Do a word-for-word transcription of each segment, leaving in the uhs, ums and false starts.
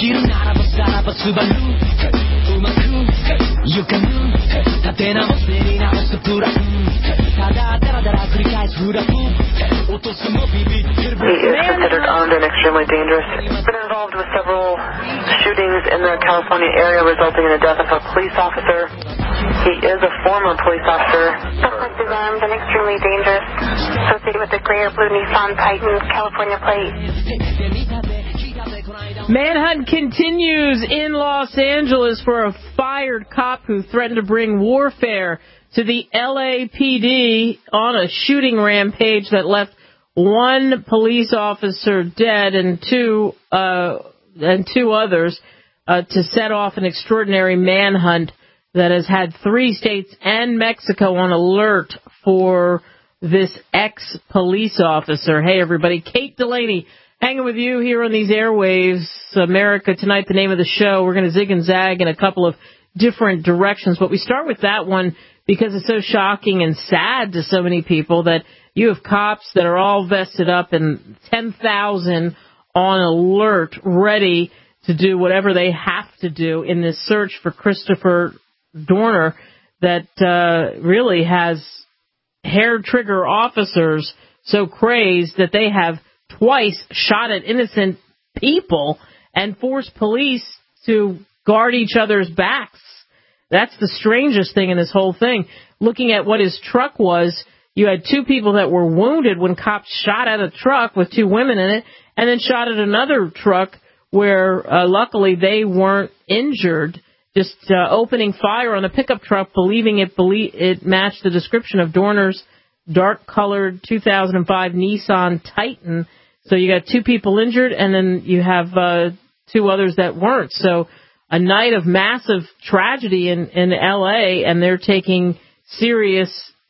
길은 알아봐 살아봐 수발루 우만큼 유감은 다 대나무 세리나 모습 불안 다다 따라따라 그리까지 후라후 오토스 모비비 He is considered armed and extremely dangerous. He's been involved with several shootings in the California area, resulting in the death of a police officer. He is a former police officer. Suspect is armed and extremely dangerous, associated with the gray or blue Nissan Titan California plate. Manhunt continues in Los Angeles for a fired cop who threatened to bring warfare to the L A P D on a shooting rampage that left one police officer dead and two uh, and two others uh, to set off an extraordinary manhunt that has had three states and Mexico on alert for this ex-police officer. Hey, everybody. Kate Delaney hanging with you here on these airwaves. America Tonight, the name of the show. We're going to zig and zag in a couple of different directions, but we start with that one because it's so shocking and sad to so many people that you have cops that are all vested up and ten thousand on alert, ready to do whatever they have to do in this search for Christopher Dorner that uh, really has hair-trigger officers so crazed that they have twice shot at innocent people and forced police to guard each other's backs. That's the strangest thing in this whole thing. Looking at what his truck was, you had two people that were wounded when cops shot at a truck with two women in it, and then shot at another truck where uh, luckily they weren't injured, just uh, opening fire on a pickup truck, believing it belie- it matched the description of Dorner's dark-colored two thousand five Nissan Titan. So you got two people injured, and then you have uh, two others that weren't. So a night of massive tragedy in, in L A, and they're taking serious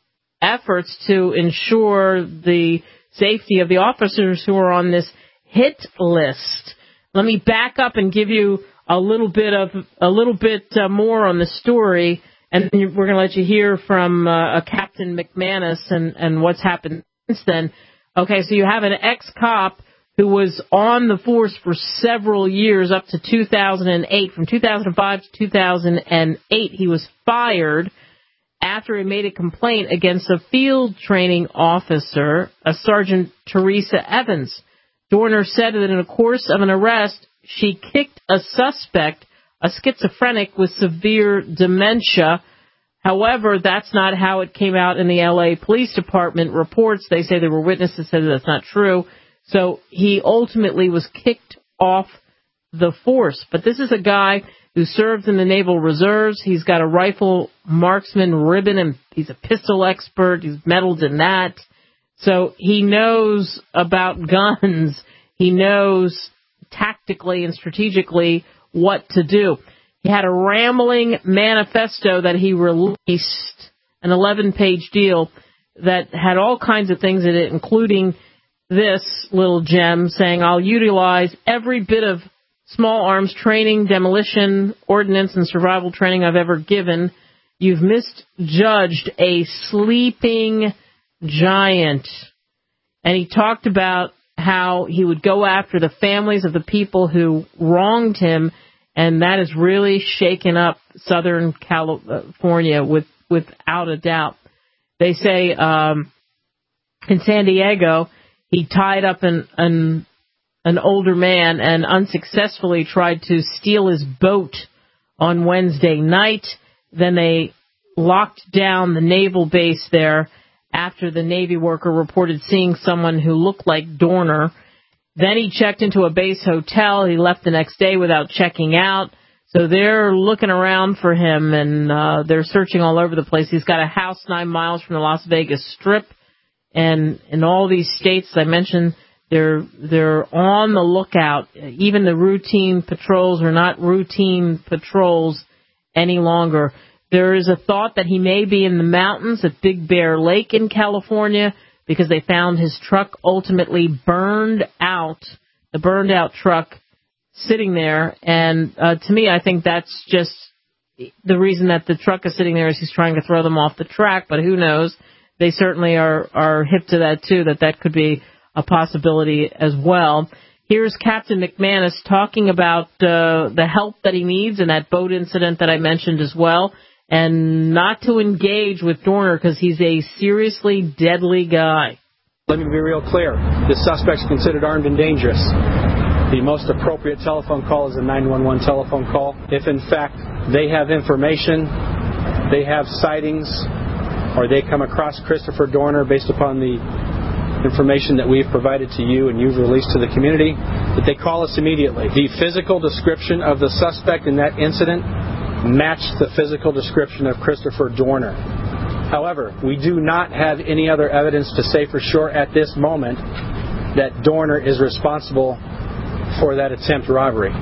efforts to ensure the safety of the officers who are on this hit list. Let me back up and give you a little bit of a little bit uh, more on the story, and we're going to let you hear from uh, Captain McManus and, and what's happened since then. Okay, so you have an ex-cop who was on the force for several years, up to two thousand eight. From two thousand five to two thousand eight, he was fired after he made a complaint against a field training officer, a Sergeant Teresa Evans. Dorner said that in the course of an arrest, she kicked a suspect, a schizophrenic with severe dementia. However, that's not how it came out in the L A Police Department reports. They say there were witnesses that said that's not true. So he ultimately was kicked off the force. But this is a guy who served in the Naval Reserves. He's got a rifle marksman ribbon, and he's a pistol expert. He's medaled in that. So he knows about guns. He knows tactically and strategically what to do. He had a rambling manifesto that he released, an eleven-page deal that had all kinds of things in it, including this little gem saying, I'll utilize every bit of small arms training, demolition, ordnance, and survival training I've ever given. You've misjudged a sleeping giant. And he talked about how he would go after the families of the people who wronged him, and that has really shaken up Southern California with, without a doubt. They say um, in San Diego, he tied up an, an an older man and unsuccessfully tried to steal his boat on Wednesday night. Then they locked down the naval base there after the Navy worker reported seeing someone who looked like Dorner. Then he checked into a base hotel. He left the next day without checking out. So they're looking around for him, and uh, they're searching all over the place. He's got a house nine miles from the Las Vegas Strip. And in all these states, as I mentioned, they're they're on the lookout. Even the routine patrols are not routine patrols any longer. There is a thought that he may be in the mountains at Big Bear Lake in California because they found his truck ultimately burned out, the burned out truck sitting there. And uh, to me, I think that's just the reason that the truck is sitting there is he's trying to throw them off the track, but who knows? They certainly are, are hip to that, too, that that could be a possibility as well. Here's Captain McManus talking about uh, the help that he needs in that boat incident that I mentioned as well, and not to engage with Dorner because he's a seriously deadly guy. Let me be real clear. The suspect's considered armed and dangerous. The most appropriate telephone call is a nine one one telephone call. If, in fact, they have information, they have sightings, or they come across Christopher Dorner based upon the information that we've provided to you and you've released to the community, that they call us immediately. The physical description of the suspect in that incident matched the physical description of Christopher Dorner. However, we do not have any other evidence to say for sure at this moment that Dorner is responsible for that attempt robbery.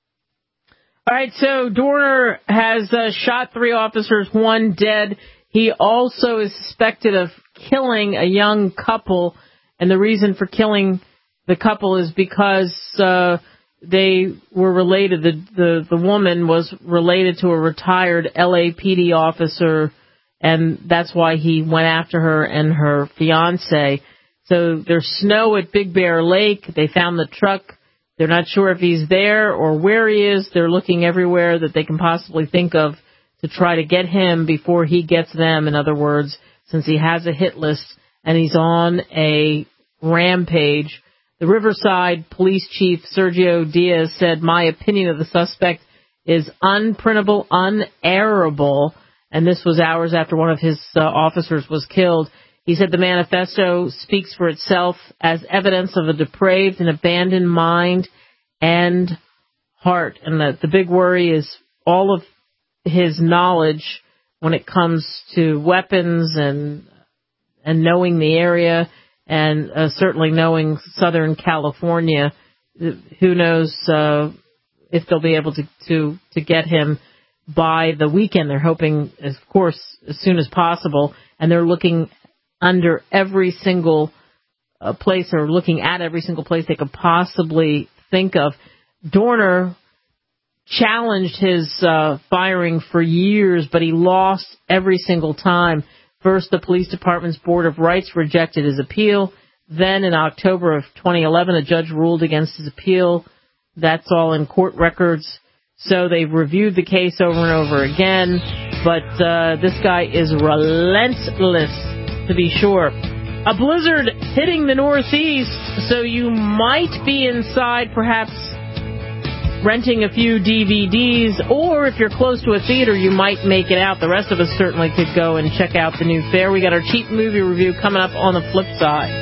All right, so Dorner has uh, shot three officers, one dead. He also is suspected of killing a young couple, and the reason for killing the couple is because uh, they were related. The, the, the woman was related to a retired L A P D officer, and that's why he went after her and her fiancé. So there's snow at Big Bear Lake. They found the truck. They're not sure if he's there or where he is. They're looking everywhere that they can possibly think of to try to get him before he gets them. In other words, since he has a hit list and he's on a rampage. The Riverside Police Chief Sergio Diaz said, "My opinion of the suspect is unprintable, unerrorable." And this was hours after one of his uh, officers was killed. He said the manifesto speaks for itself as evidence of a depraved and abandoned mind and heart. And the, the big worry is all of his knowledge when it comes to weapons and and knowing the area and uh, certainly knowing Southern California. Who knows uh, if they'll be able to, to, to get him by the weekend. They're hoping, of course, as soon as possible. And they're looking under every single uh, place or looking at every single place they could possibly think of. Dorner challenged his uh, firing for years, but he lost every single time. First, the police department's Board of Rights rejected his appeal. Then, in October of twenty eleven, a judge ruled against his appeal. That's all in court records. So they've reviewed the case over and over again. But uh, this guy is relentless, to be sure. A blizzard hitting the Northeast, so you might be inside, perhaps renting a few D V Ds, or if you're close to a theater, you might make it out. The rest of us certainly could go and check out the new fair. We got our cheap movie review coming up on the flip side.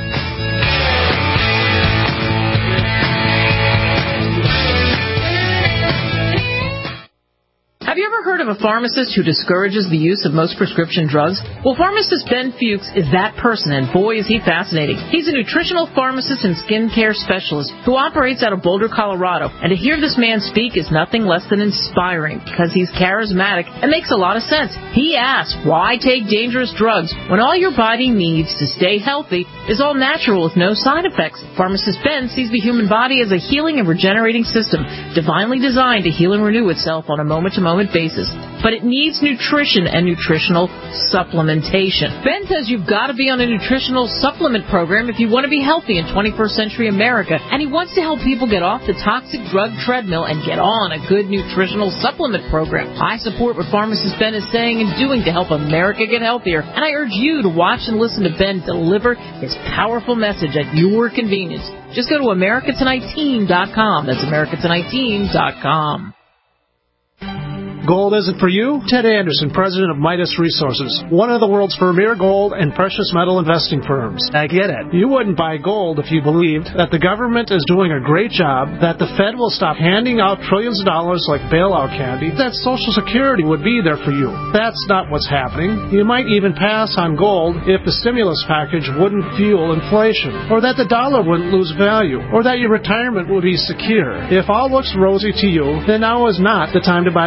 Have you ever heard of a pharmacist who discourages the use of most prescription drugs? Well, pharmacist Ben Fuchs is that person, and boy, is he fascinating. He's a nutritional pharmacist and skincare specialist who operates out of Boulder, Colorado. And to hear this man speak is nothing less than inspiring because he's charismatic and makes a lot of sense. He asks, why take dangerous drugs when all your body needs to stay healthy is all natural with no side effects? Pharmacist Ben sees the human body as a healing and regenerating system, divinely designed to heal and renew itself on a moment-to-moment basis, but it needs nutrition and nutritional supplementation. Ben says you've got to be on a nutritional supplement program if you want to be healthy in twenty-first century America, and he wants to help people get off the toxic drug treadmill and get on a good nutritional supplement program. I support what pharmacist Ben is saying and doing to help America get healthier, and I urge you to watch and listen to Ben deliver his powerful message at your convenience. Just go to America Tonight Team dot com. That's America Tonight Team dot com. Gold isn't for you? Ted Anderson, president of Midas Resources, one of the world's premier gold and precious metal investing firms. I get it. You wouldn't buy gold if you believed that the government is doing a great job, that the Fed will stop handing out trillions of dollars like bailout candy, that Social Security would be there for you. That's not what's happening. You might even pass on gold if the stimulus package wouldn't fuel inflation, or that the dollar wouldn't lose value, or that your retirement would be secure. If all looks rosy to you, then now is not the time to buy gold.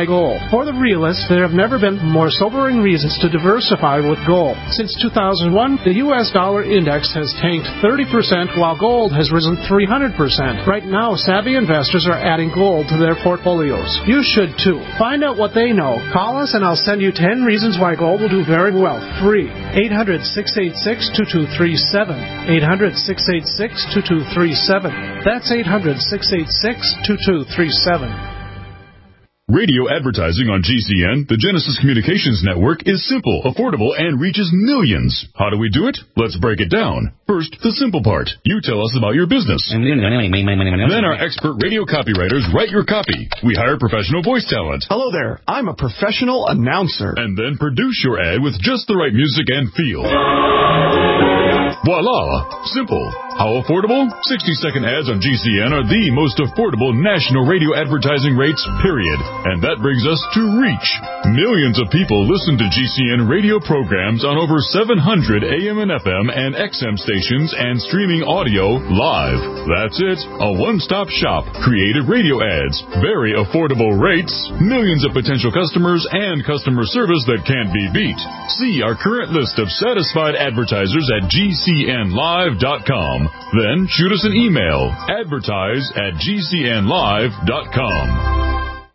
For the realist, there have never been more sobering reasons to diversify with gold. Since two thousand one, the U S dollar index has tanked thirty percent while gold has risen three hundred percent. Right now, savvy investors are adding gold to their portfolios. You should too. Find out what they know. Call us and I'll send you ten reasons why gold will do very well. Free. eight hundred, six eight six, two two three seven. eight hundred, six eight six, two two three seven. That's eight hundred, six eight six, two two three seven. Radio advertising on G C N, the Genesis Communications Network, is simple, affordable, and reaches millions. How do we do it? Let's break it down. First, the simple part. You tell us about your business. Then our expert radio copywriters write your copy. We hire professional voice talent. Hello there. I'm a professional announcer. And then produce your ad with just the right music and feel. Voila! Simple. How affordable? sixty-second ads on G C N are the most affordable national radio advertising rates, period. And that brings us to reach. Millions of people listen to G C N radio programs on over seven hundred A M and F M and X M stations and streaming audio live. That's it. A one-stop shop. Creative radio ads. Very affordable rates. Millions of potential customers and customer service that can't be beat. See our current list of satisfied advertisers at G C N live dot com. Then shoot us an email. Advertise at G C N live dot com.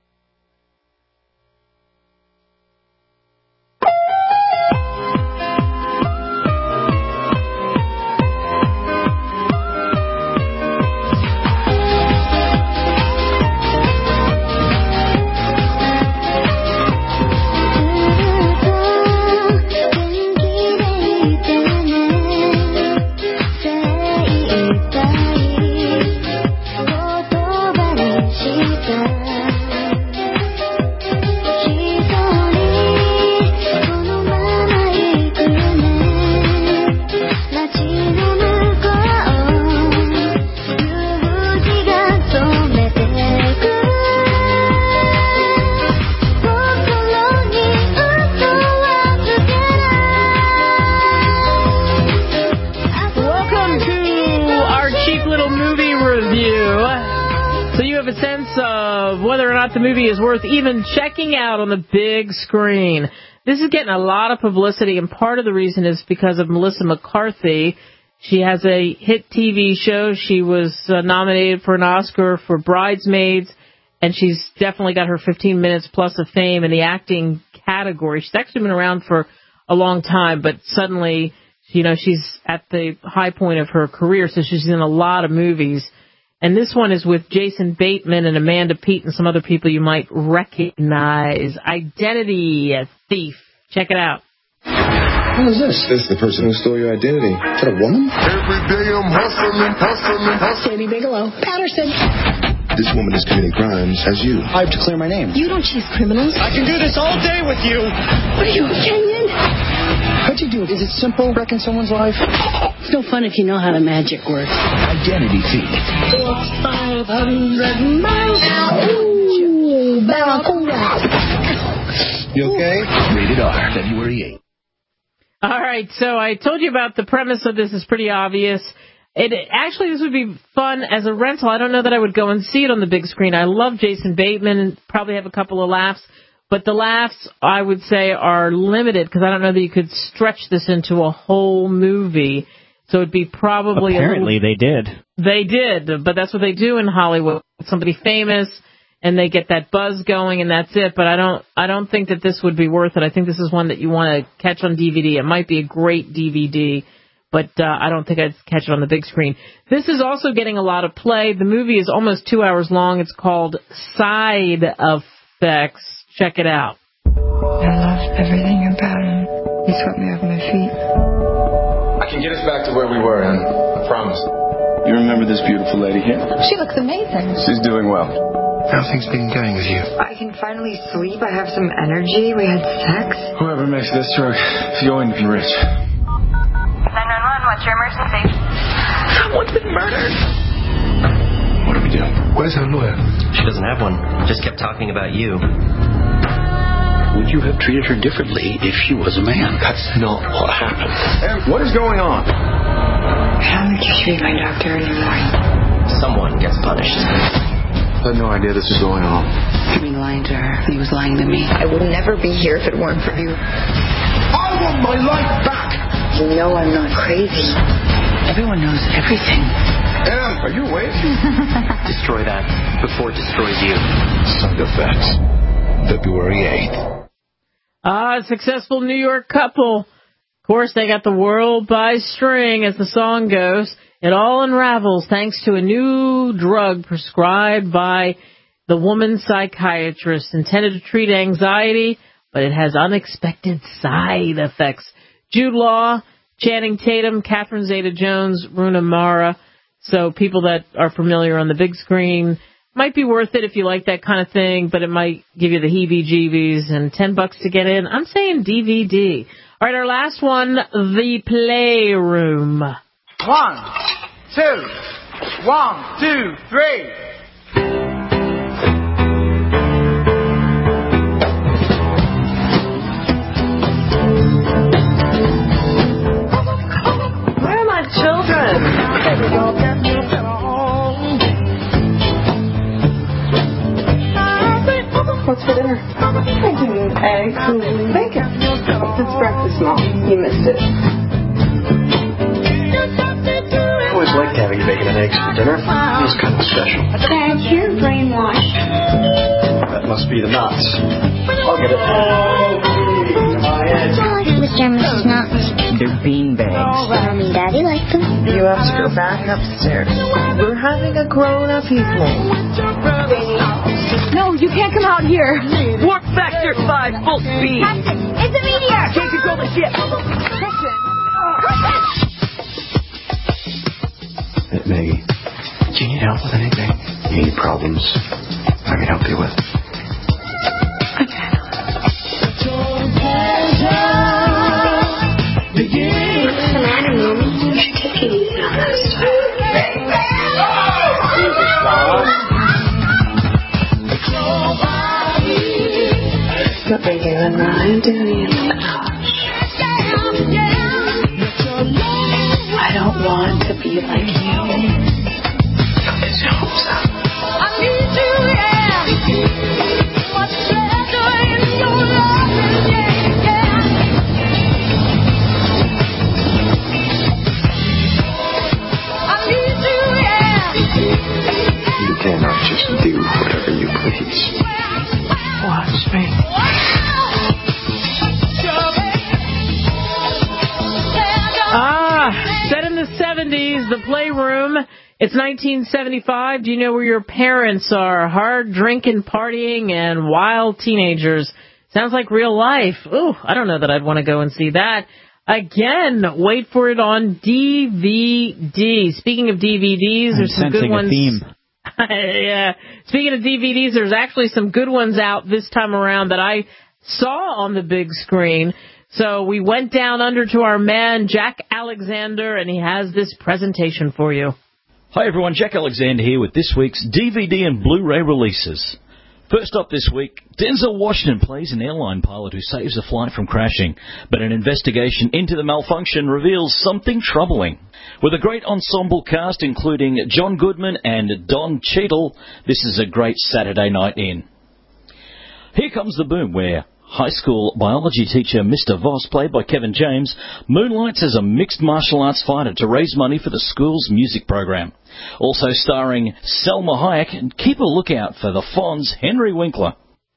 The movie is worth even checking out on the big screen. This is getting a lot of publicity, and part of the reason is because of Melissa McCarthy. She has a hit T V show. She was uh, nominated for an Oscar for Bridesmaids, and she's definitely got her fifteen minutes plus of fame in the acting category. She's actually been around for a long time, but suddenly, you know, she's at the high point of her career, so she's in a lot of movies. And this one is with Jason Bateman and Amanda Peet and some other people you might recognize. Identity Thief. Check it out. What is this? This is the person who stole your identity. Is that a woman? Every day I'm hustling, hustling, hustling. Sandy Bigelow. Patterson. This woman is committing crimes as you. I have to clear my name. You don't chase criminals. I can do this all day with you. What are you, Kenyan? How'd you do it? Is it simple, wrecking someone's life? It's no fun if you know how the magic works. Identity Thief. For five hundred miles. Ooh, Barracuda. You okay? Rated R, February eighth. All right, so I told you about the premise of this is pretty obvious. It actually, this would be fun as a rental. I don't know that I would go and see it on the big screen. I love Jason Bateman and probably have a couple of laughs. But the laughs, I would say, are limited because I don't know that you could stretch this into a whole movie. So it'd be probably... Apparently a little, they did. They did, but that's what they do in Hollywood. Somebody famous, and they get that buzz going, and that's it. But I don't I don't think that this would be worth it. I think this is one that you want to catch on D V D. It might be a great D V D, but uh, I don't think I'd catch it on the big screen. This is also getting a lot of play. The movie is almost two hours long. It's called Side Effects. Check it out. I love everything about him. He swept me off my feet. I can get us back to where we were, Anne. I promise. You remember this beautiful lady here? She looks amazing. She's doing well. How things been going with you? I can finally sleep. I have some energy. We had sex. Whoever makes this drug is going to be rich. nine one one, what's your emergency? Someone's been murdered. What do we do? Where's her lawyer? She doesn't have one. Just kept talking about you. Would you have treated her differently if she was a man? That's not what happened. Em, what is going on? I don't think you should be my doctor anymore. Someone gets punished. I had no idea this was going on. I mean, lying to her. He was lying to me. I would never be here if it weren't for you. I want my life back! You know I'm not crazy. Everyone knows everything. Em, are you awake? Destroy that before it destroys you. Side effects. February eighth. Ah, successful New York couple. Of course, they got the world by string, as the song goes. It all unravels thanks to a new drug prescribed by the woman psychiatrist, intended to treat anxiety, but it has unexpected side effects. Jude Law, Channing Tatum, Catherine Zeta-Jones, Rooney Mara. So people that are familiar on the big screen, might be worth it if you like that kind of thing, but it might give you the heebie-jeebies, and ten bucks to get in. I'm saying D V D. All right, our last one, The Playroom. One, two, one, two, three. Where are my children? What's for dinner? Making eggs and bacon. It's breakfast, Mom. You missed it. I always liked having bacon and eggs for dinner. It was kind of special. Dad, you're brainwashed. That must be the nuts. I'll get it. Mister and Missus Knots. They're bean bags. Mommy and Daddy like them. You have to go back upstairs. We're having a grown-up evening. No, you can't come out here. Warp factor five, full speed. Captain, it's a meteor. Can't control the ship. Hey, Maggie, do you need help with anything? You need problems I can help you with? I can. What's the matter, Mommy? You should take it easy on that stuff. What are you and I doing? I don't want to be like you. It's your hopes up. I need you, yeah. Much better in your love, yeah, yeah. I need you, yeah. You cannot just do whatever you please. Watch me. Ah, set in the seventies, The Playroom. It's nineteen seventy-five. Do you know where your parents are? Hard drinking, partying, and wild teenagers. Sounds like real life. Ooh, I don't know that I'd want to go and see that. Again, wait for it on D V D. Speaking of D V Ds, there's some good ones. A theme. Yeah. Speaking of D V Ds, there's actually some good ones out this time around that I saw on the big screen. So we went down under to our man, Jack Alexander, and he has this presentation for you. Hi everyone, Jack Alexander here with this week's D V D and Blu-ray releases. First up this week, Denzel Washington plays an airline pilot who saves a flight from crashing, but an investigation into the malfunction reveals something troubling. With a great ensemble cast including John Goodman and Don Cheadle, this is a great Saturday night in. Here Comes the Boom, where high school biology teacher Mister Voss, played by Kevin James, moonlights as a mixed martial arts fighter to raise money for the school's music program. Also starring Selma Hayek, and keep a lookout for the Fonz' Henry Winkler.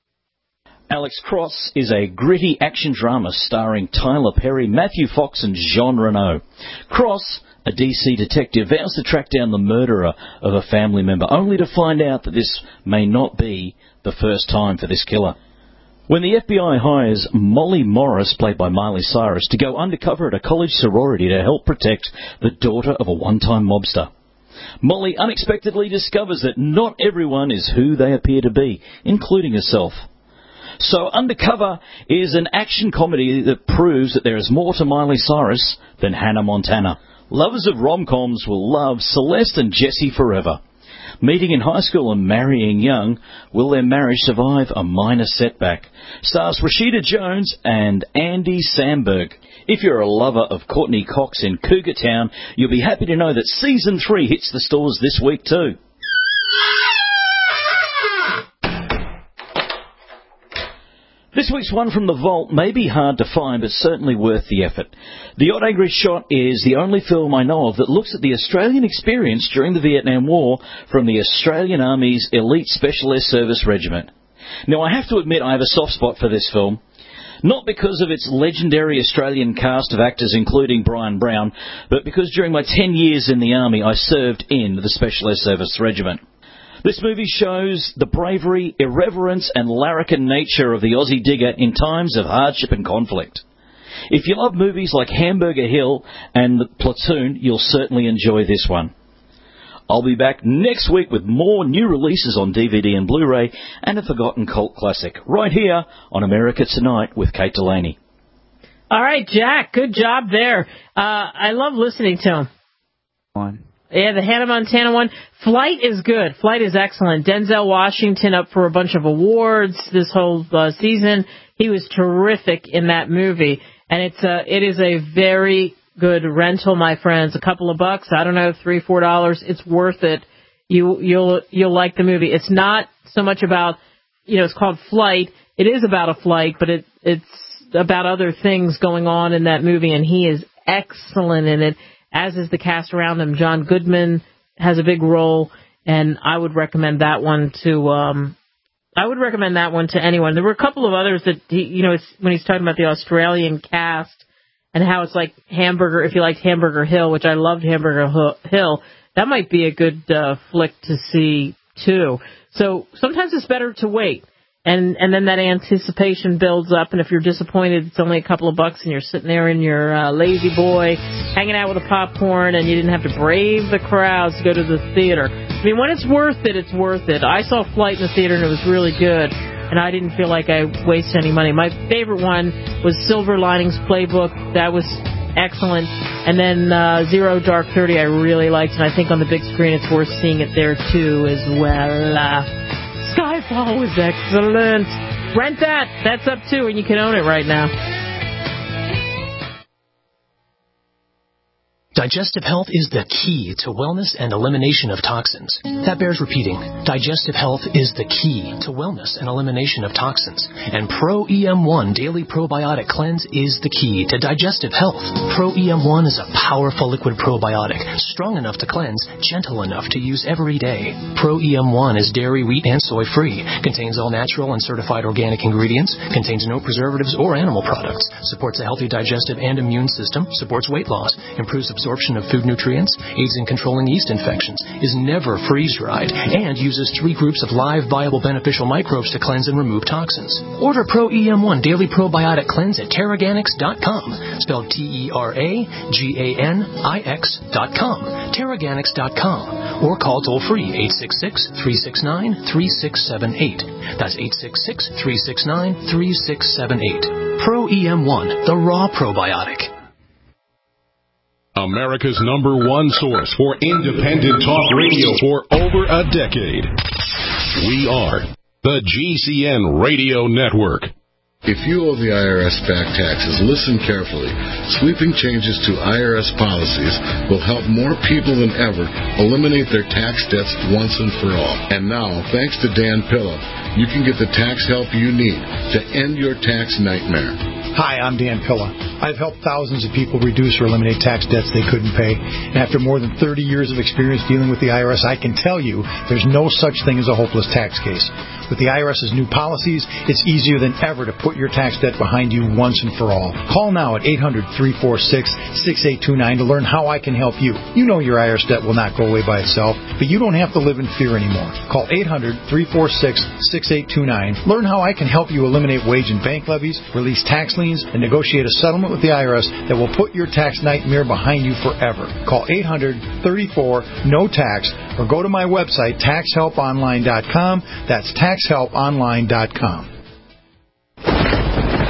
Alex Cross is a gritty action drama starring Tyler Perry, Matthew Fox and Jean Reno. Cross, a D C detective, vows to track down the murderer of a family member, only to find out that this may not be the first time for this killer. When the F B I hires Molly Morris, played by Miley Cyrus, to go undercover at a college sorority to help protect the daughter of a one-time mobster, Molly unexpectedly discovers that not everyone is who they appear to be, including herself. So Undercover is an action comedy that proves that there is more to Miley Cyrus than Hannah Montana. Lovers of rom-coms will love Celeste and Jesse Forever. Meeting in high school and marrying young, will their marriage survive a minor setback? Stars Rashida Jones and Andy Samberg. If you're a lover of Courtney Cox in Cougar Town, you'll be happy to know that Season three hits the stores this week too. This week's one from the vault may be hard to find, but certainly worth the effort. The Odd Angry Shot is the only film I know of that looks at the Australian experience during the Vietnam War from the Australian Army's Elite Special Air Service Regiment. Now, I have to admit I have a soft spot for this film. Not because of its legendary Australian cast of actors, including Brian Brown, but because during my ten years in the Army, I served in the Special Air Service Regiment. This movie shows the bravery, irreverence and larrikin nature of the Aussie digger in times of hardship and conflict. If you love movies like Hamburger Hill and The Platoon, you'll certainly enjoy this one. I'll be back next week with more new releases on D V D and Blu-ray and a forgotten cult classic, right here on America Tonight with Kate Delaney. All right, Jack, good job there. Uh, I love listening to him. One. Yeah, the Hannah Montana one. Flight is good. Flight is excellent. Denzel Washington up for a bunch of awards this whole uh, season. He was terrific in that movie. And it's a, it is a very good rental, my friends. A couple of bucks, I don't know, three, four dollars. It's worth it. You, you'll, you'll like the movie. It's not so much about, you know, it's called Flight. It is about a flight, but it, it's about other things going on in that movie, and he is excellent in it, as is the cast around him. John Goodman has a big role, and I would recommend that one to, um, I would recommend that one to anyone. There were a couple of others that, he, you know, it's, when he's talking about the Australian cast and how it's like Hamburger, if you liked Hamburger Hill, which I loved Hamburger Hill, that might be a good uh, flick to see too. So sometimes it's better to wait. And and then that anticipation builds up, and if you're disappointed, it's only a couple of bucks, and you're sitting there in your uh, lazy boy, hanging out with a popcorn, and you didn't have to brave the crowds to go to the theater. I mean, when it's worth it, it's worth it. I saw Flight in the theater, and it was really good, and I didn't feel like I wasted any money. My favorite one was Silver Linings Playbook. That was excellent. And then uh, Zero Dark Thirty I really liked, and I think on the big screen it's worth seeing it there, too, as well. Uh, Skyfall was excellent. Rent that. That's up too, and you can own it right now. Digestive health is the key to wellness and elimination of toxins. That bears repeating. Digestive health is the key to wellness and elimination of toxins. And Pro E M one Daily Probiotic Cleanse is the key to digestive health. Pro E M one is a powerful liquid probiotic, strong enough to cleanse, gentle enough to use every day. Pro E M one is dairy, wheat, and soy free, contains all natural and certified organic ingredients, contains no preservatives or animal products, supports a healthy digestive and immune system, supports weight loss, improves absorption absorption of food nutrients, aids in controlling yeast infections, is never freeze-dried, and uses three groups of live, viable, beneficial microbes to cleanse and remove toxins. Order Pro E M one Daily Probiotic Cleanse at Terraganix dot com, spelled T E R A G A N I X dot com, Terraganix dot com, or call toll-free eight six six, three six nine, three six seven eight. That's eight six six, three six nine, three six seven eight. Pro E M one, the raw probiotic. America's number one source for independent talk radio for over a decade. We are the G C N Radio Network. If you owe the I R S back taxes, listen carefully. Sweeping changes to I R S policies will help more people than ever eliminate their tax debts once and for all. And now, thanks to Dan Pilla, you can get the tax help you need to end your tax nightmare. Hi, I'm Dan Pilla. I've helped thousands of people reduce or eliminate tax debts they couldn't pay. And after more than thirty years of experience dealing with the I R S, I can tell you there's no such thing as a hopeless tax case. With the IRS's new policies, it's easier than ever to put your tax debt behind you once and for all. Call now at eight hundred, three four six, six eight two nine to learn how I can help you. You know your I R S debt will not go away by itself, but you don't have to live in fear anymore. Call eight hundred, three four six, six eight two nine. Learn how I can help you eliminate wage and bank levies, release tax liens, and negotiate a settlement with the I R S that will put your tax nightmare behind you forever. Call eight hundred, thirty-four, no tax or go to my website, tax help online dot com. That's tax help online dot com. In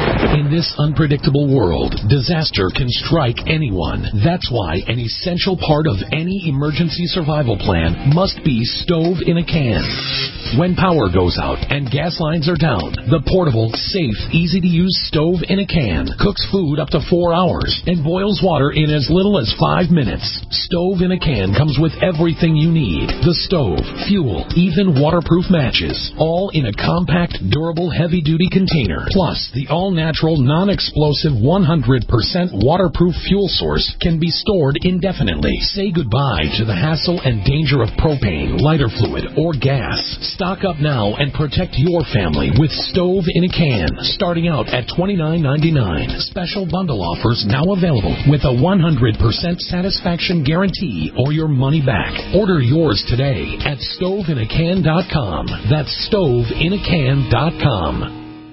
In this unpredictable world, disaster can strike anyone. That's why an essential part of any emergency survival plan must be stove in a can. When power goes out and gas lines are down, the portable, safe, easy-to-use stove in a can cooks food up to four hours and boils water in as little as five minutes. Stove in a can comes with everything you need. The stove, fuel, even waterproof matches, all in a compact, durable, heavy-duty container. Plus, the all-natural, non-explosive, one hundred percent waterproof fuel source can be stored indefinitely. Say goodbye to the hassle and danger of propane, lighter fluid, or gas. Stock up now and protect your family with stove in a can, starting out at twenty-nine ninety-nine. Special bundle offers now available with a one hundred percent satisfaction guarantee or your money back. Order yours today at stove in a can dot com. That's stove in a can dot com.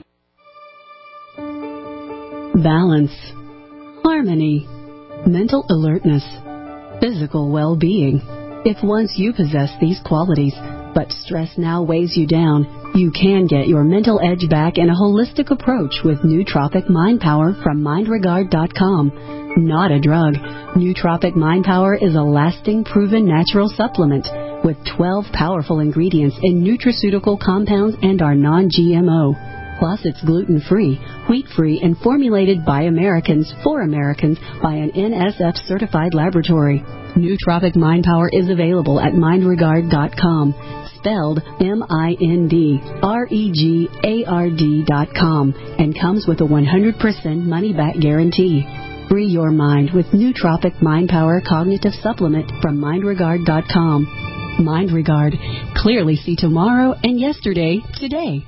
Balance, harmony, mental alertness, physical well-being. If once you possess these qualities, but stress now weighs you down, you can get your mental edge back in a holistic approach with Nootropic Mind Power from mind regard dot com. Not a drug. Nootropic Mind Power is a lasting, proven natural supplement with twelve powerful ingredients in nutraceutical compounds and are non G M O. Plus, it's gluten-free, wheat-free, and formulated by Americans for Americans by an N S F-certified laboratory. Nootropic Mind Power is available at mind regard dot com, spelled M I N D R E G A R D dot com, and comes with a one hundred percent money-back guarantee. Free your mind with Nootropic Mind Power Cognitive Supplement from mind regard dot com. Mind Regard. Clearly see tomorrow and yesterday today.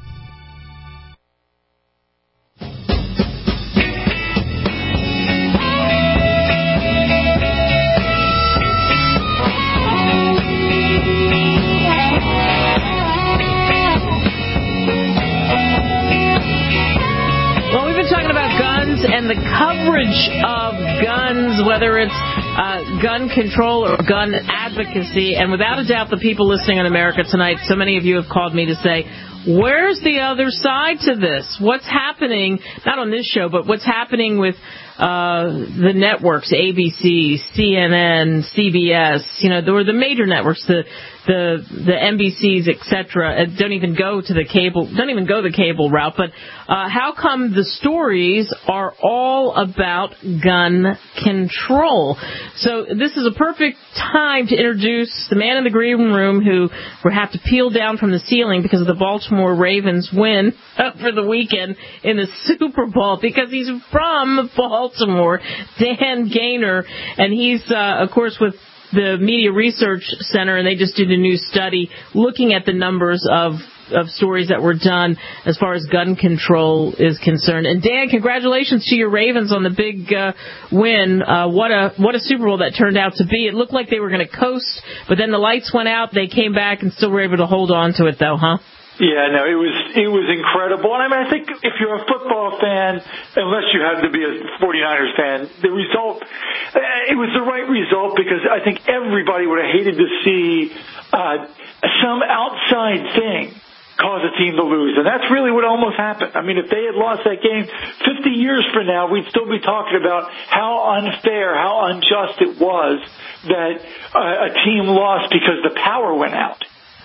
And the coverage of guns, whether it's uh, gun control or gun advocacy, and without a doubt the people listening in America tonight, so many of you have called me to say, where's the other side to this? What's happening, not on this show, but what's happening with uh, the networks, A B C, C N N, C B S, you know, or the major networks, the the the N B Cs, et cetera, don't even go to the cable, don't even go the cable route. But uh, how come the stories are all about gun control? So this is a perfect time to introduce the man in the green room who will have to peel down from the ceiling because of the Baltimore Ravens win over the weekend in the Super Bowl, because he's from Baltimore, Dan Gaynor, and he's, uh, of course, with the Media Research Center, and they just did a new study looking at the numbers of of stories that were done as far as gun control is concerned. And Dan, congratulations to your Ravens on the big uh, win. Uh, what a what a Super Bowl that turned out to be. It looked like they were going to coast, but then the lights went out. They came back and still were able to hold on to it, though, huh? Yeah, no, it was it was incredible. And I mean, I think if you're a football fan, unless you happen to be a forty-niners fan, the result, it was the right result, because I think everybody would have hated to see uh, some outside thing cause a team to lose. And that's really what almost happened. I mean, if they had lost that game fifty years from now, we'd still be talking about how unfair, how unjust it was that uh, a team lost because the power went out.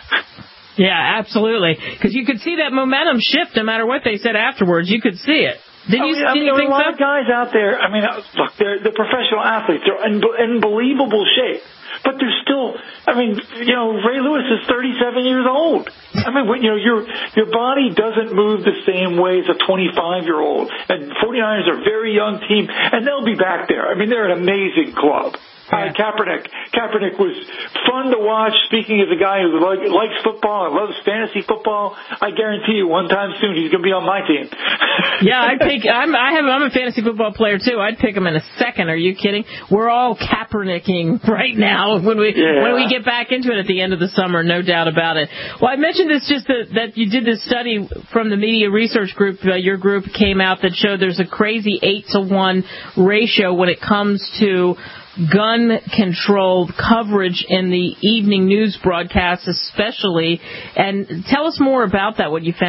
Yeah, absolutely. Because you could see that momentum shift no matter what they said afterwards. You could see it. Did you, oh, yeah, I mean, you there think are a lot so? of guys out there. I mean, look, they're, they're professional athletes. They're in unbelievable shape. But they're still, I mean, you know, Ray Lewis is thirty-seven years old. I mean, you know, your your body doesn't move the same way as a twenty-five-year-old. And forty-niners are a very young team, and they'll be back there. I mean, they're an amazing club. Uh, Kaepernick. Kaepernick was fun to watch. Speaking as a guy who like, likes football and loves fantasy football, I guarantee you, one time soon he's going to be on my team. Yeah, I'd pick. I'm. I have. I'm a fantasy football player too. I'd pick him in a second. Are you kidding? We're all Kaepernicking right now when we yeah. when we get back into it at the end of the summer, no doubt about it. Well, I mentioned this just that, that you did this study from the Media Research Group. Uh, your group came out that showed there's a crazy eight to one ratio when it comes to gun control coverage in the evening news broadcasts especially. And tell us more about that, what you found.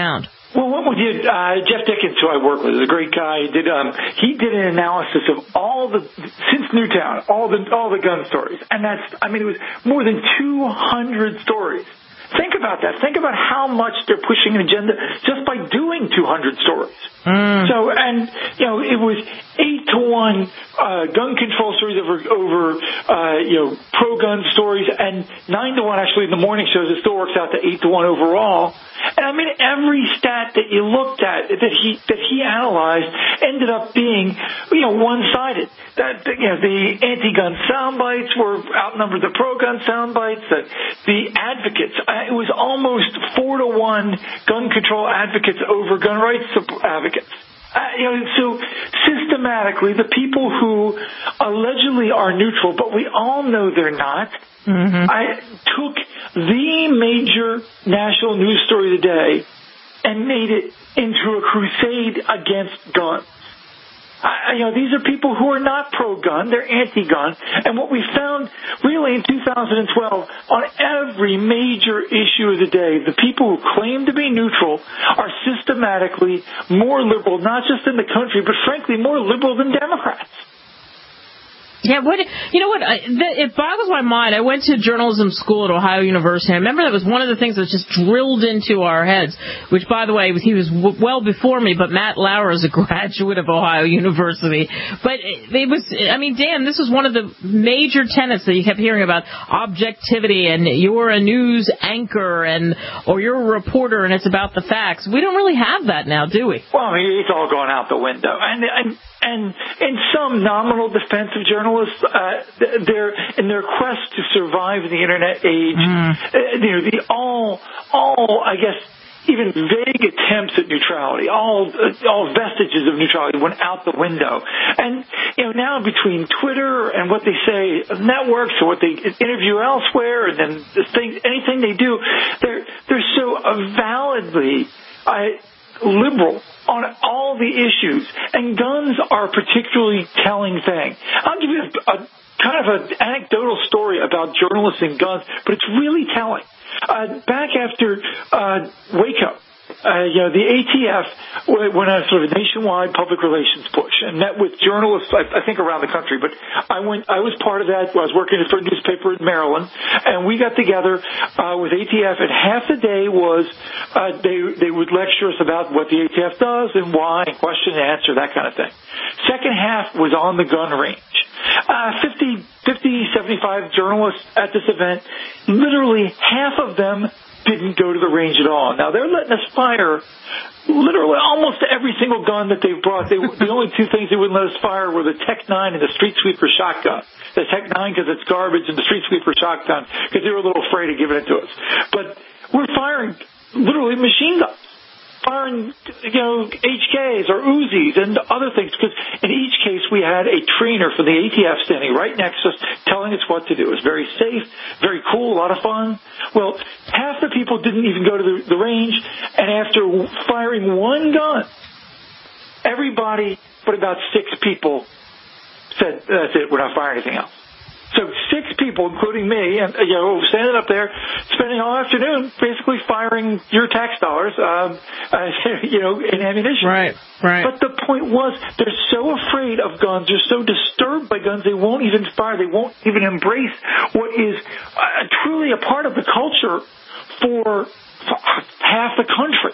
Well, what we did, uh, Jeff Dickens, who I work with, is a great guy. He did um, he did an analysis of all the since Newtown, all the all the gun stories, and that's I mean it was more than two hundred stories. Think about that. Think about how much they're pushing an agenda just by doing two hundred stories. Mm. So, and, you know, it was eight to one uh, gun control stories over, over uh, you know, pro-gun stories, and nine to one actually in the morning shows. It still works out to eight to one overall. And I mean, every stat that you looked at, that he that he analyzed, ended up being, you know, one-sided. That, you know, the anti-gun sound bites were outnumbered the pro-gun sound bites. The, the advocates, uh, it was almost four to one gun control advocates over gun rights advocates. Uh, you know, so systematically, the people who allegedly are neutral, but we all know they're not, mm-hmm. I took the major national news story of the day and made it into a crusade against guns. I, you know, these are people who are not pro-gun, they're anti-gun, and what we found really in two thousand twelve on every major issue of the day, the people who claim to be neutral are systematically more liberal, not just in the country, but frankly more liberal than Democrats. Yeah, what you know what? I, the, it boggles my mind. I went to journalism school at Ohio University. I remember that was one of the things that was just drilled into our heads. Which, by the way, was, he was w- well before me. But Matt Lauer is a graduate of Ohio University. But it, it was, I mean, Dan, this was one of the major tenets that you kept hearing about: objectivity, and you're a news anchor, and or you're a reporter, and it's about the facts. We don't really have that now, do we? Well, I mean, it's all gone out the window, and and. And in some nominal defense of journalists, uh, they're in their quest to survive in the internet age. Mm. Uh, you know, the all, all, I guess, even vague attempts at neutrality, all, uh, all vestiges of neutrality went out the window. And you know, now between Twitter and what they say of networks or what they interview elsewhere, and then the thing, anything they do, they're they're so validly uh, liberal on all the issues, and guns are a particularly telling thing. I'll give you a, a kind of an anecdotal story about journalists and guns, but it's really telling. Uh, back after uh, Waco, uh, you know, the A T F went on sort of a nationwide public relations push and met with journalists, I, I think, around the country. But I went, I was part of that. I was working for a newspaper in Maryland, and we got together uh, with A T F, and half the day was uh, they they would lecture us about what the A T F does and why, and question and answer, that kind of thing. Second half was on the gun range. Uh, fifty, fifty, seventy-five journalists at this event. Literally half of them didn't go to the range at all. Now, they're letting us fire literally almost every single gun that they've brought. They, the only two things they wouldn't let us fire were the Tech nine and the Street Sweeper shotgun. The Tech nine because it's garbage, and the Street Sweeper shotgun because they were a little afraid of giving it to us. But we're firing literally machine guns, firing, you know, H Ks or Uzis and other things, because in each case we had a trainer from the A T F standing right next to us telling us what to do. It was very safe, very cool, a lot of fun. Well, half the people didn't even go to the, the range, and after firing one gun, everybody but about six people said, that's it, we're not firing anything else. So six people, including me, and you know, standing up there, spending all afternoon basically firing your tax dollars, um, uh, you know, in ammunition. Right, right. But the point was, they're so afraid of guns, they're so disturbed by guns, they won't even fire, they won't even embrace what is uh, truly a part of the culture for, for half the country,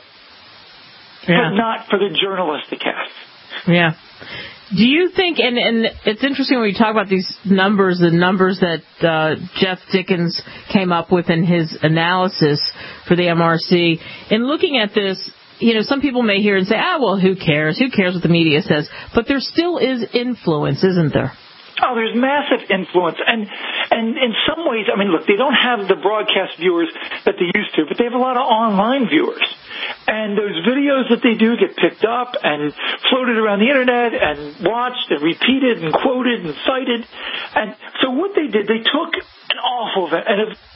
yeah. but not for the journalistic half. Yeah. Do you think, and, and it's interesting when you talk about these numbers, the numbers that uh, Jeff Dickens came up with in his analysis for the M R C, in looking at this, you know, some people may hear and say, ah, well, who cares? Who cares what the media says? But there still is influence, isn't there? Oh, there's massive influence. And and in some ways, I mean, look, they don't have the broadcast viewers that they used to, but they have a lot of online viewers. And those videos that they do get picked up and floated around the internet and watched and repeated and quoted and cited. And so what they did, they took an awful event, and if,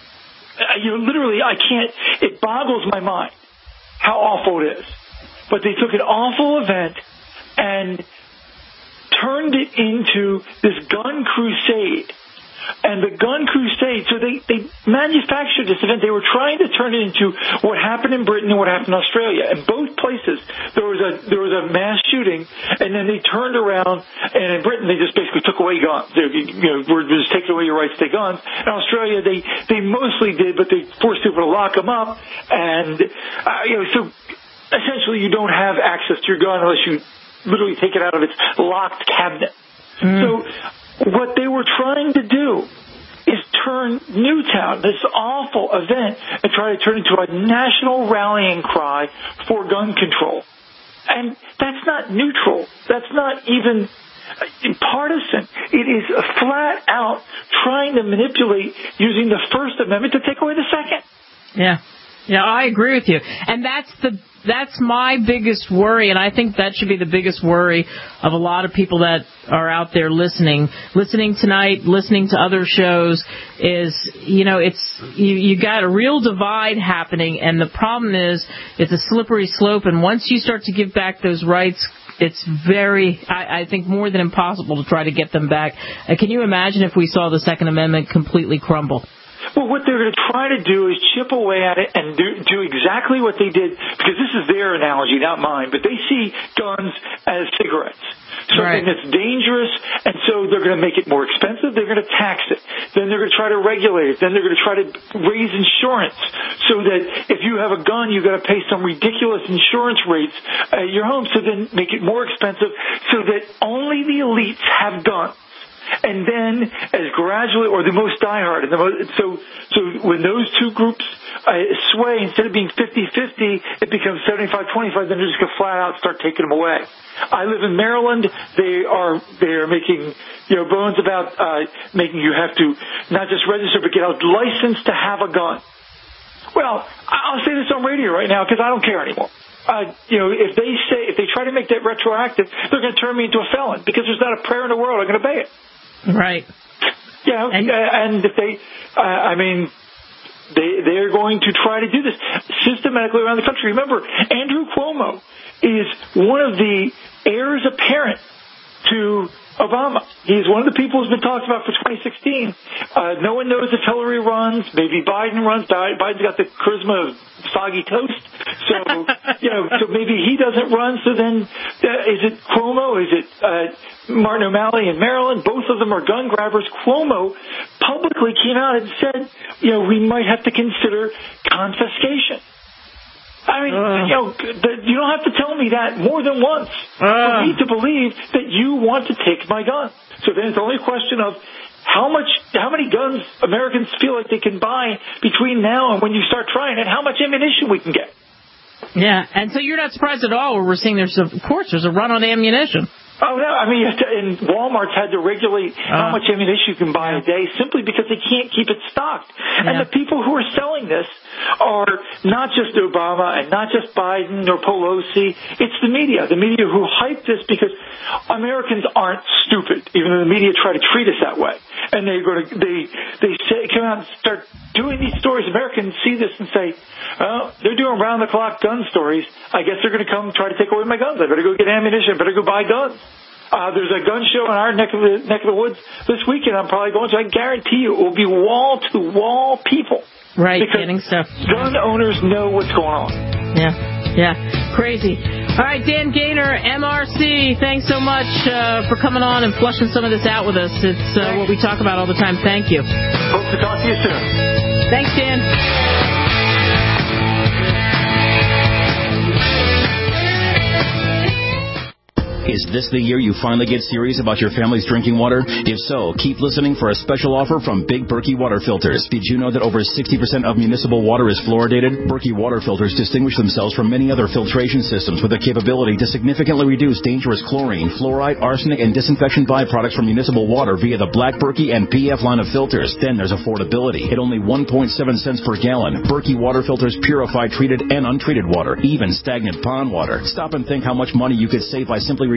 you know, literally, I can't, it boggles my mind how awful it is. But they took an awful event and turned it into this gun crusade And the gun crusade, so they, they manufactured this event. They were trying to turn it into what happened in Britain and what happened in Australia. In both places, there was a there was a mass shooting, and then they turned around, and in Britain, they just basically took away guns. They, you know, were just taking away your rights to take guns. In Australia, they, they mostly did, but they forced people to lock them up. And, uh, you know, so essentially you don't have access to your gun unless you literally take it out of its locked cabinet. Mm. So what they were trying to do is turn Newtown, this awful event, and try to turn it into a national rallying cry for gun control. And that's not neutral. That's not even partisan. It is flat out trying to manipulate using the First Amendment to take away the Second. Yeah. Yeah, I agree with you. And that's the that's my biggest worry, and I think that should be the biggest worry of a lot of people that are out there listening, listening tonight, listening to other shows, is, you know, it's, you, you got a real divide happening, and the problem is it's a slippery slope, and once you start to give back those rights, it's very, I, I think, more than impossible to try to get them back. Uh, can you imagine if we saw the Second Amendment completely crumble? Well, what they're going to try to do is chip away at it and do, do exactly what they did, because this is their analogy, not mine, but they see guns as cigarettes, something right. that's dangerous, and so they're going to make it more expensive, they're going to tax it, then they're going to try to regulate it, then they're going to try to raise insurance, so that if you have a gun, you've got to pay some ridiculous insurance rates at your home, so then make it more expensive, so that only the elites have guns. And then, as gradually, or the most diehard, and the most, so so when those two groups uh, sway, instead of being fifty-fifty, it becomes seventy-five twenty-five. Then they're just going to flat out start taking them away. I live in Maryland. They are they are making you know bones about uh, making you have to not just register but get a license to have a gun. Well, I'll say this on radio right now because I don't care anymore. Uh, you know, if they say if they try to make that retroactive, they're going to turn me into a felon because there's not a prayer in the world I'm going to obey it. Right. You know, and, and if they, uh, I mean, they they're going to try to do this systematically around the country. Remember, Andrew Cuomo is one of the heirs apparent to Obama. He's one of the people who's been talked about for twenty sixteen. Uh, no one knows if Hillary runs. Maybe Biden runs. Biden's got the charisma of soggy toast. So, you know, so maybe he doesn't run. So then, uh, is it Cuomo? Is it uh, Martin O'Malley in Maryland? Both of them are gun grabbers. Cuomo publicly came out and said, you know, we might have to consider confiscation. I mean, uh, you know, you don't have to tell me that more than once uh, for me to believe that you want to take my gun. So then it's only a question of how much, how many guns Americans feel like they can buy between now and when you start trying it, how much ammunition we can get. Yeah, and so you're not surprised at all where we're seeing there's, of course, there's a run on ammunition. Oh, no, I mean, and Walmart's had to regulate how uh, much ammunition you can buy a day simply because they can't keep it stocked. Yeah. And the people who are selling this are not just Obama and not just Biden or Pelosi. It's the media, the media who hype this because Americans aren't stupid, even though the media try to treat us that way. And they're going to, they, they say, come out and start doing these stories. Americans see this and say, oh, they're doing round-the-clock gun stories. I guess they're going to come try to take away my guns. I better go get ammunition. I better go buy guns. Uh, there's a gun show in our neck of the neck of the woods this weekend. I'm probably going to. I guarantee you, it will be wall to wall people. Right, because getting stuff. Gun owners know what's going on. Yeah, yeah, crazy. All right, Dan Gaynor, M R C. Thanks so much uh, for coming on and flushing some of this out with us. It's uh, what we talk about all the time. Thank you. Hope to talk to you soon. Thanks, Dan. Is this the year you finally get serious about your family's drinking water? If so, keep listening for a special offer from Big Berkey Water Filters. Did you know that over sixty percent of municipal water is fluoridated? Berkey Water Filters distinguish themselves from many other filtration systems with the capability to significantly reduce dangerous chlorine, fluoride, arsenic, and disinfection byproducts from municipal water via the Black Berkey and P F line of filters. Then there's affordability. At only one point seven cents per gallon, Berkey Water Filters purify treated and untreated water, even stagnant pond water. Stop and think how much money you could save by simply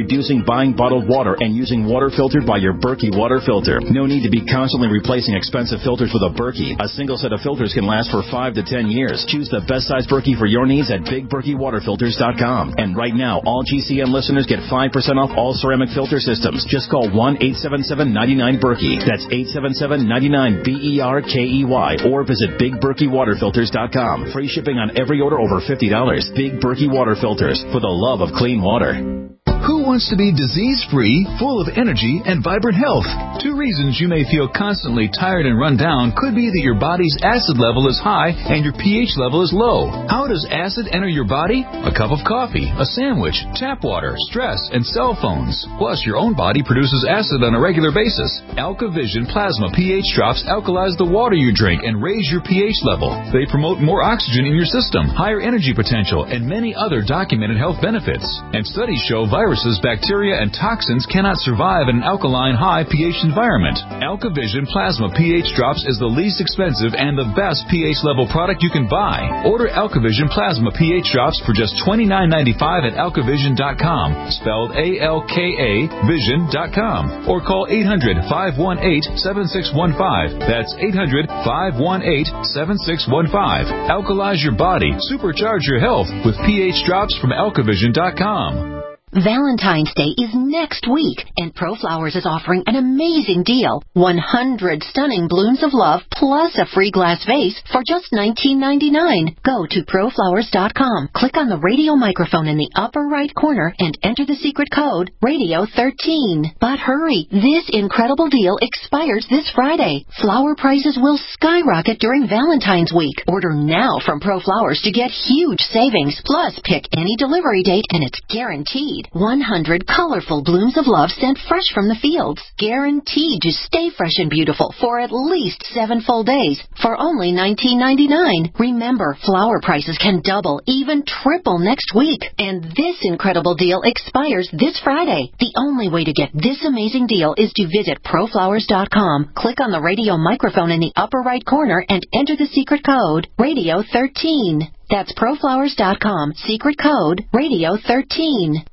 reducing buying bottled water and using water filtered by your Berkey water filter. No need to be constantly replacing expensive filters with a Berkey. A single set of filters can last for five to ten years. Choose the best size Berkey for your needs at big berkey water filters dot com. And right now, all G C N listeners get five percent off all ceramic filter systems. Just call one eight seven seven, nine nine, Berkey. That's eight seven seven, nine nine, B E R K E Y. Or visit big berkey water filters dot com. Free shipping on every order over fifty dollars. Big Berkey Water Filters, for the love of clean water. Who wants to be disease-free, full of energy, and vibrant health? Two reasons you may feel constantly tired and run down could be that your body's acid level is high and your pH level is low. How does acid enter your body? A cup of coffee, a sandwich, tap water, stress, and cell phones. Plus, your own body produces acid on a regular basis. AlkaVision Plasma pH drops alkalize the water you drink and raise your pH level. They promote more oxygen in your system, higher energy potential, and many other documented health benefits. And studies show viruses, bacteria, and toxins cannot survive in an alkaline high pH environment. AlkaVision Plasma pH Drops is the least expensive and the best pH level product you can buy. Order AlkaVision Plasma pH Drops for just twenty-nine ninety-five at alkavision dot com, spelled A L K A vision dot com, or call eight hundred, five one eight, seven six one five. That's eight hundred, five one eight, seven six one five. Alkalize your body, supercharge your health with pH Drops from alkavision dot com. Valentine's Day is next week, and ProFlowers is offering an amazing deal. one hundred stunning blooms of love plus a free glass vase for just nineteen ninety-nine. Go to proflowers dot com, click on the radio microphone in the upper right corner, and enter the secret code radio thirteen. But hurry, this incredible deal expires this Friday. Flower prices will skyrocket during Valentine's week. Order now from ProFlowers to get huge savings. Plus, pick any delivery date, and it's guaranteed. one hundred colorful blooms of love sent fresh from the fields. Guaranteed to stay fresh and beautiful for at least seven full days for only nineteen ninety-nine. Remember, flower prices can double, even triple next week. And this incredible deal expires this Friday. The only way to get this amazing deal is to visit proflowers dot com. Click on the radio microphone in the upper right corner and enter the secret code radio thirteen. That's proflowers dot com, secret code radio thirteen.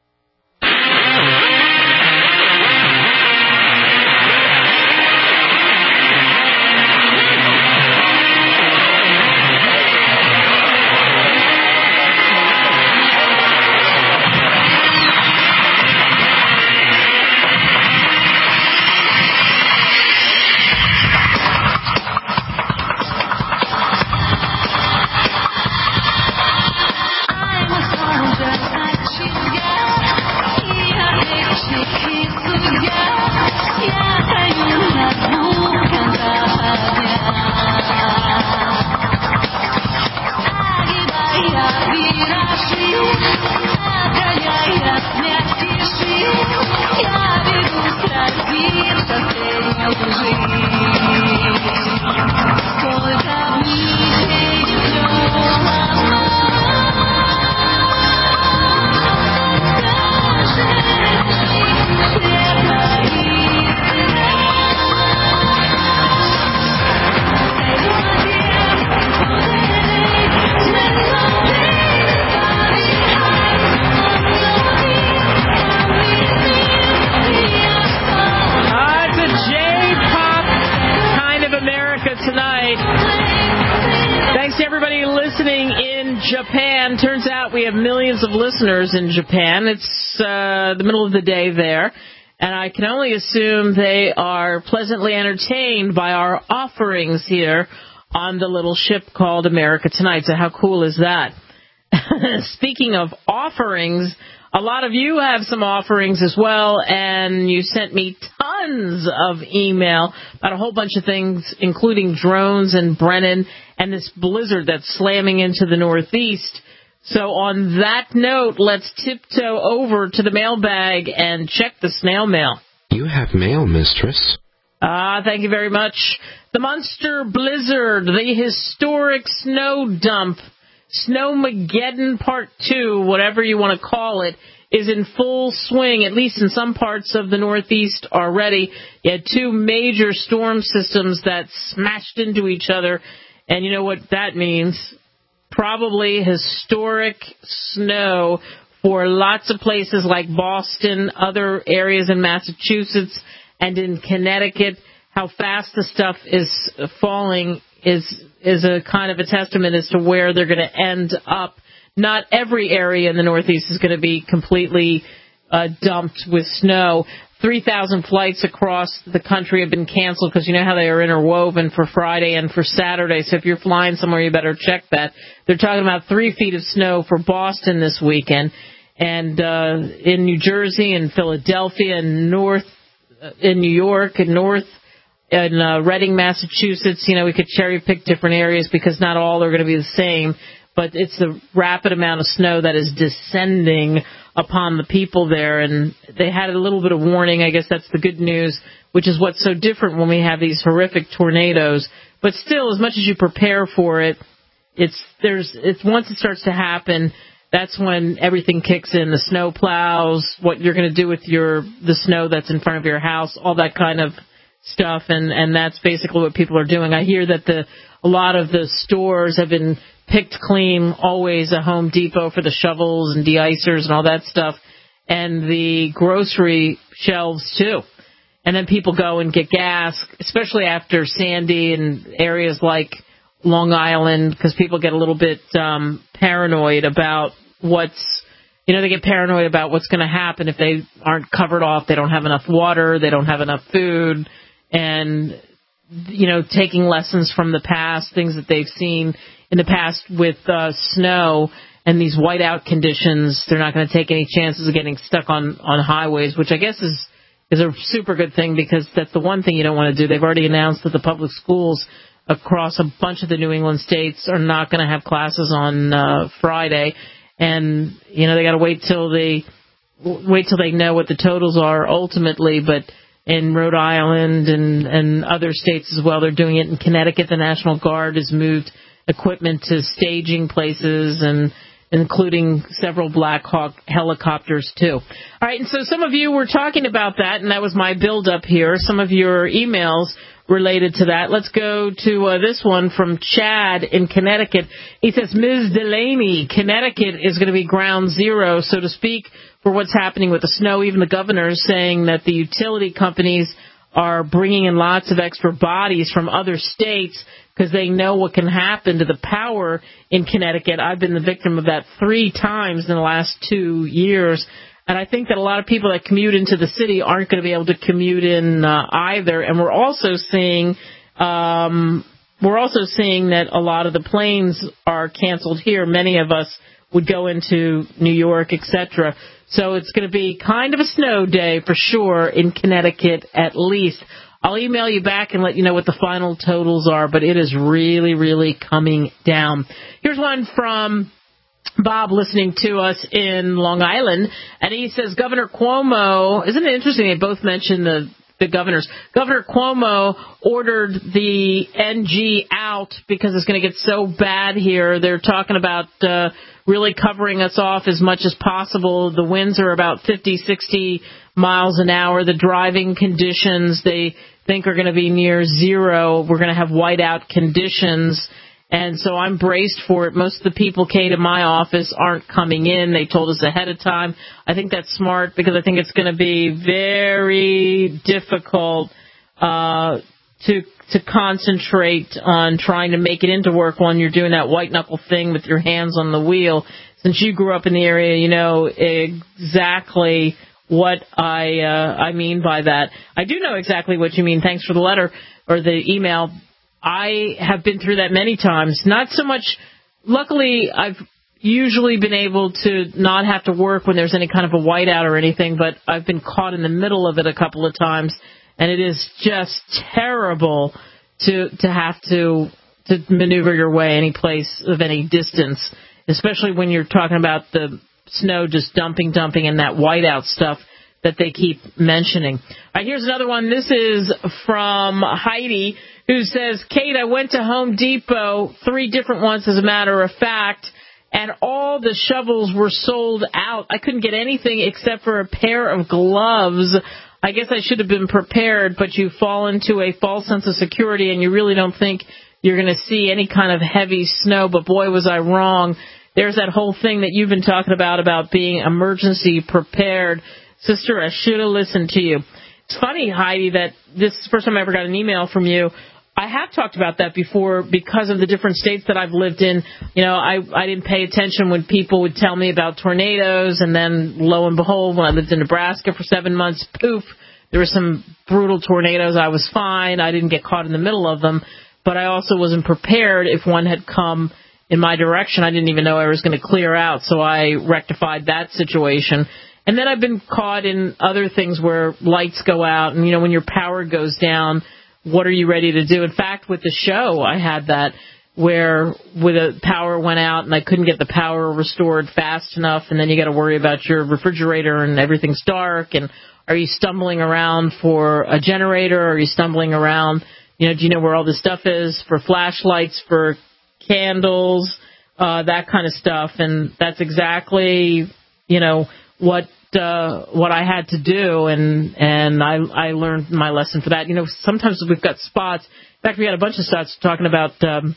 Of listeners in Japan. It's uh, the middle of the day there, and I can only assume they are pleasantly entertained by our offerings here on the little ship called America Tonight. So how cool is that? Speaking of offerings, a lot of you have some offerings as well, and you sent me tons of email about a whole bunch of things, including drones and Brennan and this blizzard that's slamming into the Northeast. So on that note, let's tiptoe over to the mailbag and check the snail mail. You have mail, mistress. Ah, thank you very much. The monster blizzard, the historic snow dump, Snowmageddon Part two, whatever you want to call it, is in full swing, at least in some parts of the Northeast already. You had two major storm systems that smashed into each other, and you know what that means. Probably historic snow for lots of places like Boston, other areas in Massachusetts, and in Connecticut. How fast the stuff is falling is is a kind of a testament as to where they're going to end up. Not every area in the Northeast is going to be completely uh, dumped with snow. three thousand flights across the country have been canceled because you know how they are interwoven for Friday and for Saturday. So if you're flying somewhere, you better check that. They're talking about three feet of snow for Boston this weekend. And uh, in New Jersey and Philadelphia and north uh, in New York and north in uh, Reading, Massachusetts, you know, we could cherry pick different areas because not all are going to be the same. But it's the rapid amount of snow that is descending upon the people there. And they had a little bit of warning. I guess that's the good news, which is what's so different when we have these horrific tornadoes. But still, as much as you prepare for it, it's there's it's once it starts to happen, that's when everything kicks in. The snow plows, what you're going to do with your the snow that's in front of your house, all that kind of stuff. And, and that's basically what people are doing. I hear that the a lot of the stores have been picked clean, always a Home Depot for the shovels and de-icers and all that stuff, and the grocery shelves too. And then people go and get gas, especially after Sandy and areas like Long Island, because people get a little bit um, paranoid about what's, you know, they get paranoid about what's going to happen if they aren't covered off, they don't have enough water, they don't have enough food, and, you know, taking lessons from the past, things that they've seen in the past with uh, snow and these whiteout conditions. They're not going to take any chances of getting stuck on, on highways, which I guess is is a super good thing because that's the one thing you don't want to do. They've already announced that the public schools across a bunch of the New England states are not going to have classes on uh, Friday, and you know they got to wait till they wait till they know what the totals are ultimately. But in Rhode Island and and other states as well, they're doing it. In Connecticut, the National Guard has moved equipment to staging places, and including several Black Hawk helicopters, too. All right, and so some of you were talking about that, and that was my build-up here, some of your emails related to that. Let's go to uh, this one from Chad in Connecticut. He says, Miz Delaney, Connecticut is going to be ground zero, so to speak, for what's happening with the snow. Even the governor is saying that the utility companies are bringing in lots of extra bodies from other states because they know what can happen to the power in Connecticut. I've been the victim of that three times in the last two years. And I think that a lot of people that commute into the city aren't going to be able to commute in uh, either. And we're also seeing um, we're also seeing that a lot of the planes are canceled here. Many of us would go into New York, et cetera. So it's going to be kind of a snow day for sure in Connecticut at least. I'll email you back and let you know what the final totals are, but it is really, really coming down. Here's one from Bob listening to us in Long Island, and he says, Governor Cuomo, isn't it interesting they both mentioned the, the governors? Governor Cuomo ordered the N G out because it's going to get so bad here. They're talking about uh, really covering us off as much as possible. The winds are about fifty, sixty miles an hour. The driving conditions they think are going to be near zero. We're going to have whiteout conditions. And so I'm braced for it. Most of the people, Kate, in my office aren't coming in. They told us ahead of time. I think that's smart because I think it's going to be very difficult uh, to to concentrate on trying to make it into work when you're doing that white-knuckle thing with your hands on the wheel. Since you grew up in the area, you know exactly what I uh, I mean by that. I do know exactly what you mean. Thanks for the letter or the email. I have been through that many times. Not so much. Luckily, I've usually been able to not have to work when there's any kind of a whiteout or anything, but I've been caught in the middle of it a couple of times, and it is just terrible to to have to to maneuver your way any place of any distance, especially when you're talking about the snow just dumping, dumping, and that whiteout stuff that they keep mentioning. All right, here's another one. This is from Heidi, who says, Kate, I went to Home Depot, three different ones as a matter of fact, and all the shovels were sold out. I couldn't get anything except for a pair of gloves. I guess I should have been prepared, but you fall into a false sense of security and you really don't think you're going to see any kind of heavy snow, but boy, was I wrong. there's that whole thing that you've been talking about, about being emergency prepared. Sister, I should have listened to you. It's funny, Heidi, that this is the first time I ever got an email from you. I have talked about that before because of the different states that I've lived in. You know, I, I didn't pay attention when people would tell me about tornadoes, and then lo and behold, when I lived in Nebraska for seven months, poof, there were some brutal tornadoes. I was fine. I didn't get caught in the middle of them, but I also wasn't prepared if one had come in my direction. I didn't even know I was going to clear out, so I rectified that situation. And then I've been caught in other things where lights go out, and, you know, when your power goes down, what are you ready to do? In fact, with the show, I had that where with the power went out and I couldn't get the power restored fast enough, and then you got to worry about your refrigerator and everything's dark, and are you stumbling around for a generator? Are you stumbling around, you know, do you know where all this stuff is for flashlights, for candles, uh, that kind of stuff? And that's exactly, you know, what Uh, what I had to do, and and I I learned my lesson for that. You know, sometimes we've got spots. In fact, we had a bunch of spots talking about. Um,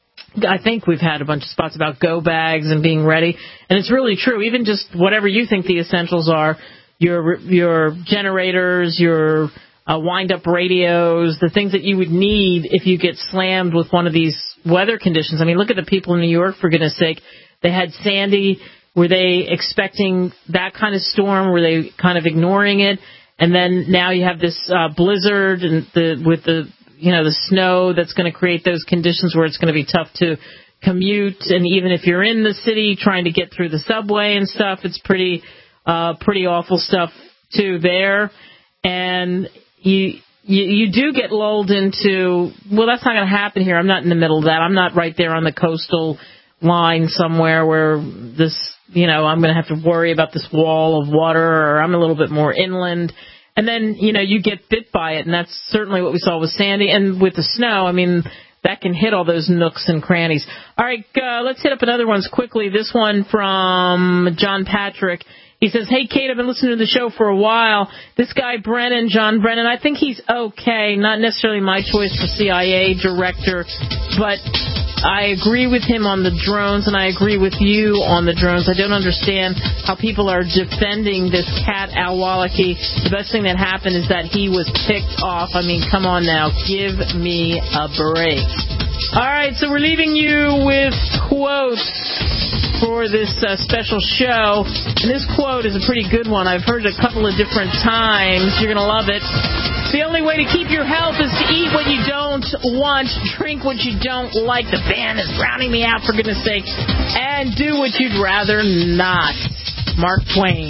I think we've had a bunch of spots about go bags and being ready, and it's really true. Even just whatever you think the essentials are, your your generators, your uh, wind-up radios, the things that you would need if you get slammed with one of these weather conditions. I mean, look at the people in New York, for goodness sake. They had Sandy. Were they expecting that kind of storm? Were they kind of ignoring it? And then now you have this uh, blizzard and the with the you know the snow that's going to create those conditions where it's going to be tough to commute. And even if you're in the city trying to get through the subway and stuff, it's pretty uh, pretty awful stuff too there. And you, you you do get lulled into, well, that's not going to happen here. I'm not in the middle of that. I'm not right there on the coastal line somewhere where this, you know, I'm going to have to worry about this wall of water, or I'm a little bit more inland. And then, you know, you get bit by it, and that's certainly what we saw with Sandy. And with the snow, I mean, that can hit all those nooks and crannies. All right, uh, let's hit up another ones quickly. This one from John Patrick. He says, hey, Kate, I've been listening to the show for a while. This guy, Brennan, John Brennan, I think he's okay. Not necessarily my choice for C I A director, but I agree with him on the drones, and I agree with you on the drones. I don't understand how people are defending this cat, Al-Awlaki. The best thing that happened is that he was picked off. I mean, come on now. Give me a break. All right, so we're leaving you with quotes for this uh, special show. And this quote is a pretty good one. I've heard it a couple of different times. You're going to love it. The only way to keep your health is to eat what you don't want, drink what you don't like. The band is drowning me out, for goodness sake. And do what you'd rather not. Mark Twain.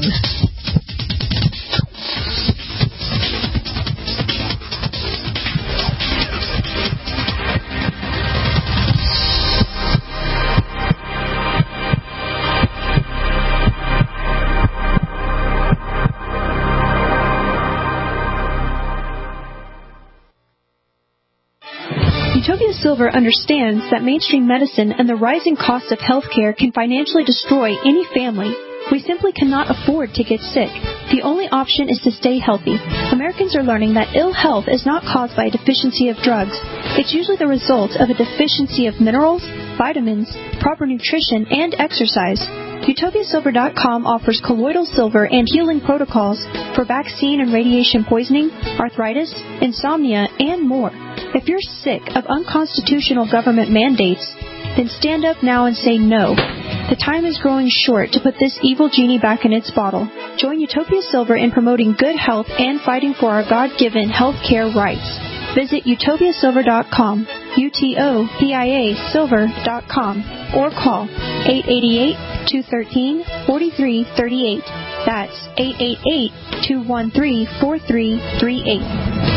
Utopia Silver understands that mainstream medicine and the rising cost of healthcare can financially destroy any family. We simply cannot afford to get sick. The only option is to stay healthy. Americans are learning that ill health is not caused by a deficiency of drugs. It's usually the result of a deficiency of minerals, vitamins, proper nutrition, and exercise. Utopia Silver dot com offers colloidal silver and healing protocols for vaccine and radiation poisoning, arthritis, insomnia, and more. If you're sick of unconstitutional government mandates, then stand up now and say no. The time is growing short to put this evil genie back in its bottle. Join Utopia Silver in promoting good health and fighting for our God-given health care rights. Visit Utopia Silver dot com, U T O P I A Silver dot com, or call eight eight eight, two one three, four three three eight. That's eight eight eight, two one three, four three three eight.